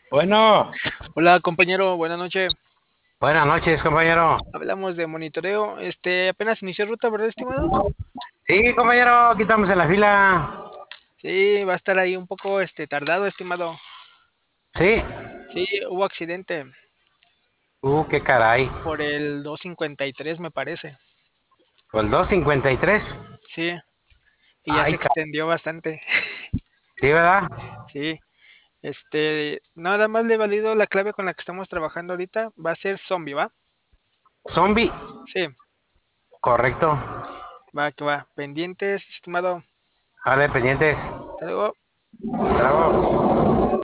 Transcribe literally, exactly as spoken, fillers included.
Bueno, Hola compañero, buenas noches. buenas noches, compañero. Hablamos de monitoreo. Este, apenas inició ruta, ¿verdad, estimado? Sí, compañero, aquí estamos en la fila. Sí, va a estar ahí un poco este tardado, estimado. Sí. Sí, hubo accidente Uh, qué caray. por el doscientos cincuenta y tres, me parece. ¿O el doscientos cincuenta y tres? Sí, y ya se Ay, ca- extendió bastante. sí, ¿verdad? Sí, este, nada más le valido la clave con la que estamos trabajando ahorita. Va a ser zombie, ¿va? Zombie. Sí, Correcto. va que va. Pendientes, estimado. Vale, pendientes. Hasta luego. Bravo.